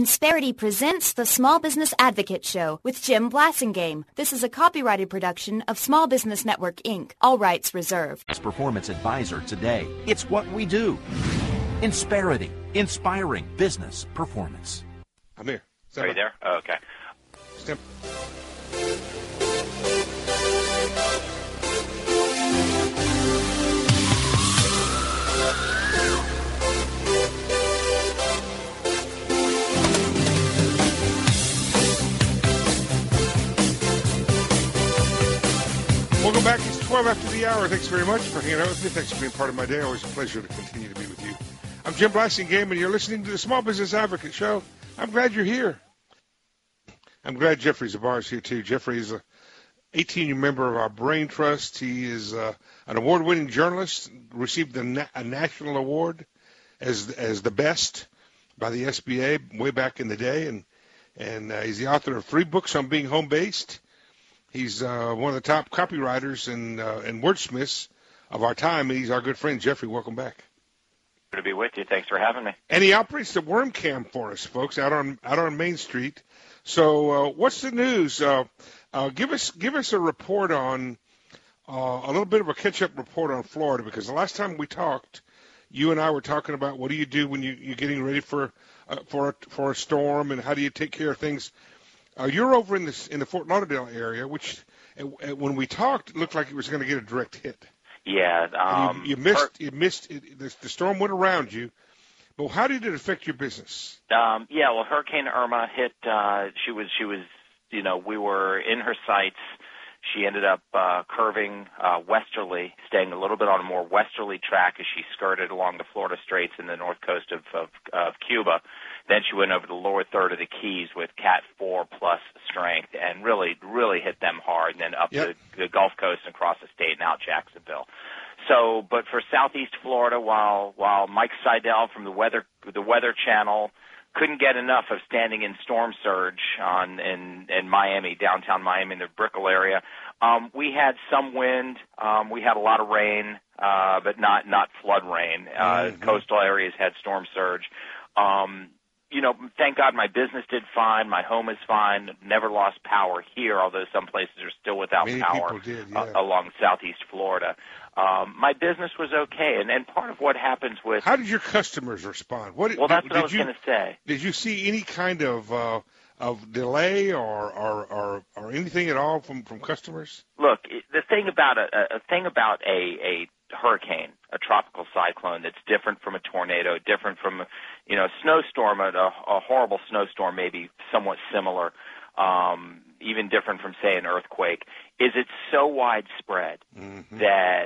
Insperity presents the Small Business Advocate Show with Jim Blasingame. This is a copyrighted production of Small Business Network, Inc. All rights reserved. Performance Advisor today. It's what we do. Insperity, inspiring business performance. I'm here. Are you there? Oh, okay. Step. Welcome back. It's 12 after the hour. Thanks very much for hanging out with me. Thanks for being part of my day. Always a pleasure to continue to be with you. I'm Jim Blasingame, and you're listening to the Small Business Advocate Show. I'm glad you're here. I'm glad Jeffrey Zabar is here, too. Jeffrey is an 18-year member of our Brain Trust. He is an award-winning journalist, received a national award as the best by the SBA way back in the day, and he's the author of 3 books on being home-based. He's one of the top copywriters and wordsmiths of our time, and he's our good friend. Jeffrey, welcome back. Good to be with you. Thanks for having me. And he operates the Worm Cam for us, folks, out on Main Street. So what's the news? Give us a report on a little bit of a catch-up report on Florida, because the last time we talked, you and I were talking about what do you do when you're getting ready for a storm, and how do you take care of things. You're over in the Fort Lauderdale area, which when we talked, it looked like it was going to get a direct hit. Yeah. You missed it. The storm went around you. But how did it affect your business? Well, Hurricane Irma hit. She was. We were in her sights. She ended up curving westerly, staying a little bit on a more westerly track as she skirted along the Florida Straits and the north coast of Cuba. Then she went over the lower third of the Keys with Cat 4 plus strength and really hit them hard, and then up the Gulf Coast and across the state and out Jacksonville. So, but for southeast Florida, while Mike Seidel from the Weather Channel couldn't get enough of standing in storm surge in Miami, downtown Miami, in the Brickell area, we had some wind. We had a lot of rain, but not flood rain. Coastal areas had storm surge. Thank God my business did fine. My home is fine. Never lost power here, although some places are still without power along southeast Florida. My business was okay, and part of what happens with... How did your customers respond? That's what I was going to say. Did you see any kind of delay or anything at all from customers? Look, the thing about a hurricane, a tropical cyclone that's different from a tornado, different from a snowstorm, a horrible snowstorm, maybe somewhat similar, even different from, say, an earthquake, is it's so widespread that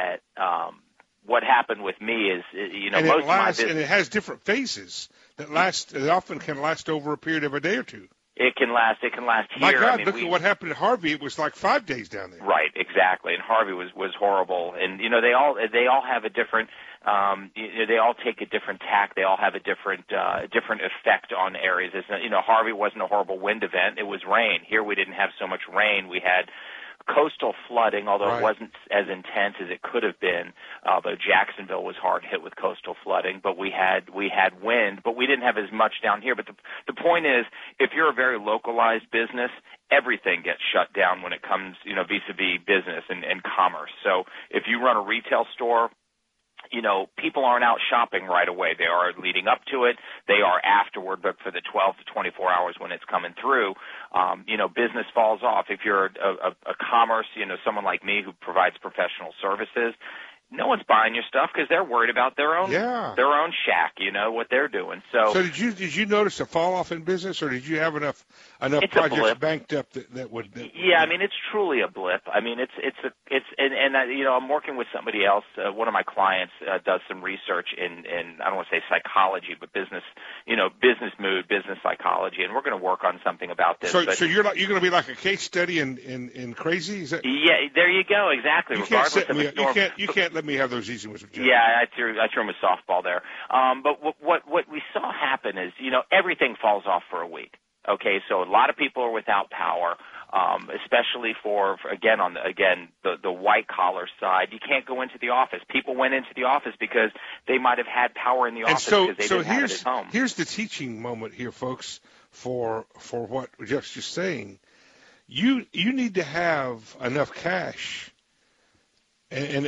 what happened with me is, and most of my business... And it has different phases that often can last over a period of a day or two. It can last here. My God, look at what happened at Harvey. It was like 5 days down there. Right, exactly. And Harvey was horrible. And they all have a different they all take a different tack. They all have a different effect on areas. Harvey wasn't a horrible wind event. It was rain. Here we didn't have so much rain. We had coastal flooding, although it wasn't as intense as it could have been. Although Jacksonville was hard hit with coastal flooding, but we had wind, but we didn't have as much down here. But the point is, if you're a very localized business, everything gets shut down when it comes, vis-a-vis business and commerce. So if you run a retail store, people aren't out shopping right away. They are leading up to it. They are afterward, but for the 12 to 24 hours when it's coming through, business falls off. If you're a commerce, someone like me who provides professional services, no one's buying your stuff because they're worried about their own shack, what they're doing. So did you notice a fall off in business, or did you have enough projects banked up that would? It's truly a blip. I'm working with somebody else. One of my clients does some research in I don't want to say psychology, but business mood, business psychology, and we're going to work on something about this. So you're going to be like a case study in crazy? Is that? Yeah, there you go. Exactly. You can't let me have those easy ones. Yeah, I threw him a softball there. But what we saw happen is, everything falls off for a week. Okay, so a lot of people are without power. especially for the white collar side. You can't go into the office. People went into the office because they might have had power in the office because they didn't have it at home. Here's the teaching moment here, folks, for what Jeff's just saying. You need to have enough cash. And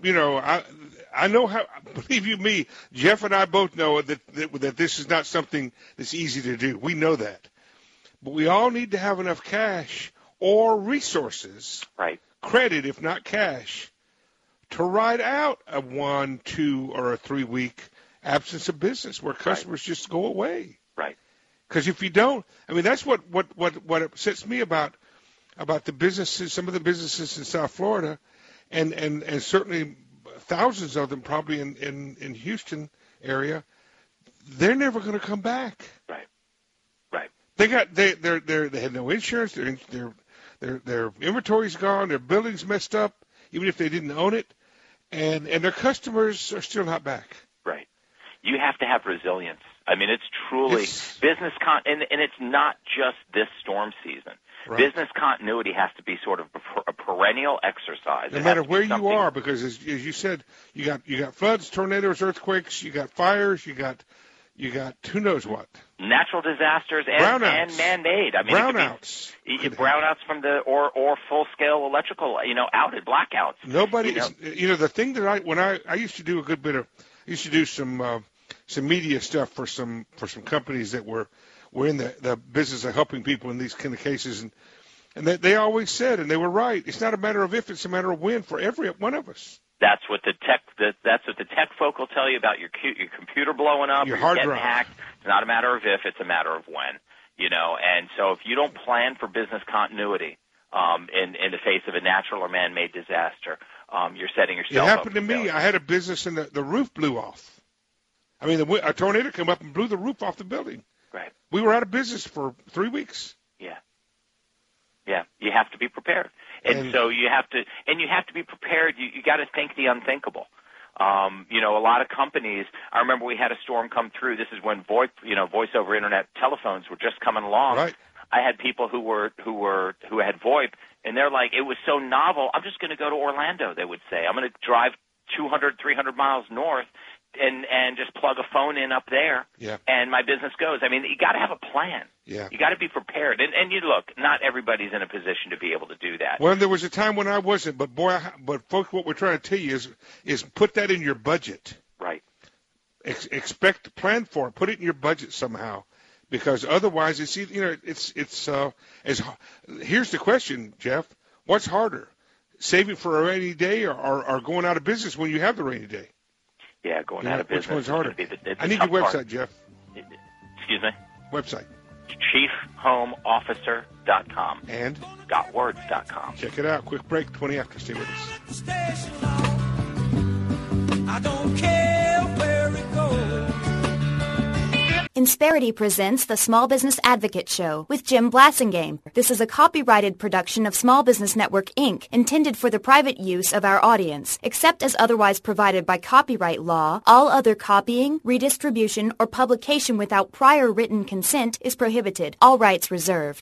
I know how, believe you me, Jeff and I both know that this is not something that's easy to do. We know that. But we all need to have enough cash or resources, right? Credit, if not cash, to ride out a 1, 2, or a 3 week absence of business where customers just go away. Right. Because if you don't, I mean, that's what upsets me about the businesses, some of the businesses in South Florida, and certainly thousands of them probably in Houston area. They're never going to come back. Right. They had no insurance. Their inventory's gone. Their building's messed up, even if they didn't own it, and their customers are still not back. Right. You have to have resilience. I mean, it's truly business and it's not just this storm season. Right. Business continuity has to be sort of a perennial exercise. No matter where you are, because as you said, you got floods, tornadoes, earthquakes, you got fires, you got who knows what. Natural disasters and man-made. I mean, brownouts. Brownouts from or full-scale electrical, outage, blackouts. Nobody is, the thing that I used to do a good bit of, I used to do some media stuff for some companies that were in the business of helping people in these kind of cases, and they always said, and they were right, it's not a matter of if, it's a matter of when for every one of us. That's what the tech folk will tell you about your computer blowing up, your or hard getting drive. hacked. It's not a matter of if, it's a matter of when. And so if you don't plan for business continuity in the face of a natural or man-made disaster, you're setting yourself up. It happened to me. I had a business and the roof blew off. I mean, a tornado came up and blew the roof off the building. Right. We were out of business for 3 weeks. Yeah, you have to be prepared, and so you have to be prepared. You got to think the unthinkable. A lot of companies. I remember we had a storm come through. This is when voice over internet telephones were just coming along. Right. I had people who had VoIP, and they're like, it was so novel. I'm just going to go to Orlando. They would say, I'm going to drive 200, 300 miles north. And just plug a phone in up there, and my business goes. I mean, you got to have a plan. Yeah. You got to be prepared. And you look, not everybody's in a position to be able to do that. Well, there was a time when I wasn't, but folks, what we're trying to tell you is put that in your budget. Right. Plan for it. Put it in your budget somehow, because otherwise, here's the question, Jeff: what's harder, saving for a rainy day or going out of business when you have the rainy day? Yeah, going out of business. Which one's harder? I need your website, Jeff. Excuse me? Website. ChiefHomeOfficer.com. And? .words.com. Check it out. Quick break, 20 after. Stay with us. I don't care where it goes. Insperity presents the Small Business Advocate Show with Jim Blasingame. This is a copyrighted production of Small Business Network, Inc., intended for the private use of our audience. Except as otherwise provided by copyright law, all other copying, redistribution, or publication without prior written consent is prohibited. All rights reserved.